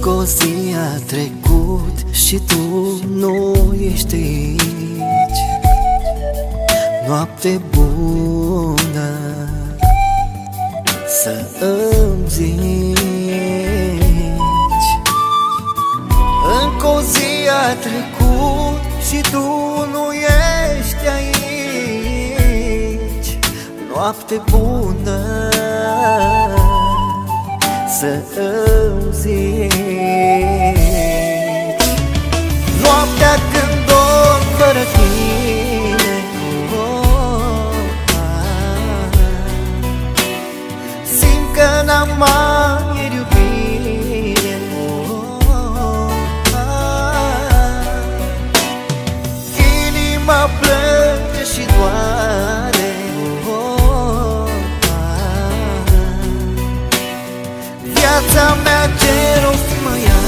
O zi a trecut și tu nu ești aici. Noapte bună să îmi zici. Încă o zi a trecut și tu nu ești aici. Noapte bună să îmi zici. Noaptea când dorm fără tine, simt că n-am mai iubire. Inima plânge și doare. Viața mea ce rost mai are?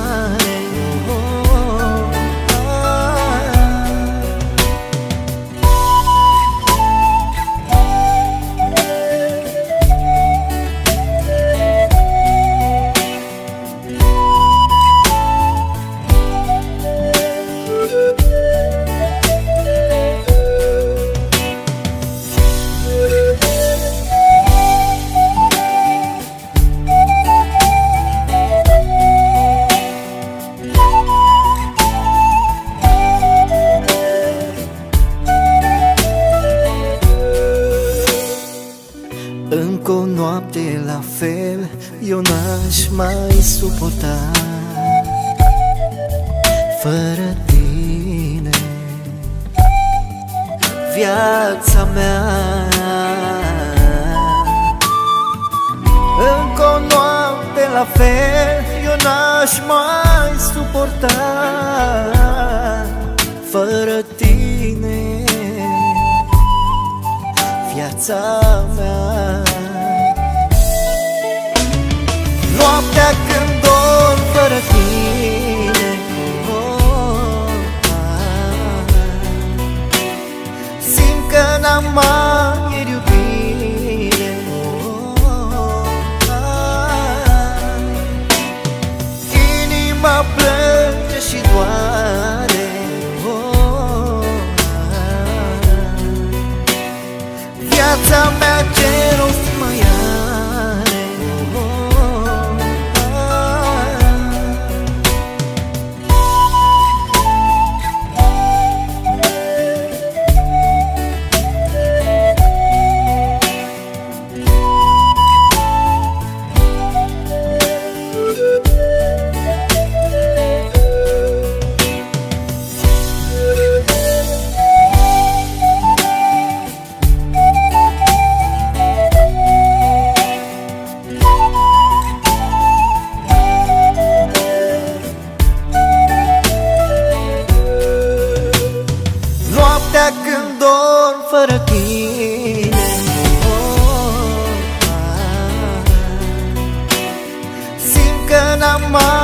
Încă o noapte la fel eu n-aș mai suporta fără tine. Viața mea, încă o noapte la fel eu n-aș mai suporta fără tine. Viața mea, noaptea când dorm fără tine, simt că n-am mai iubire. Inima plânge și doare. Viața mea ce rost mai are? Noaptea când dorm fără tine, simt că n-am mai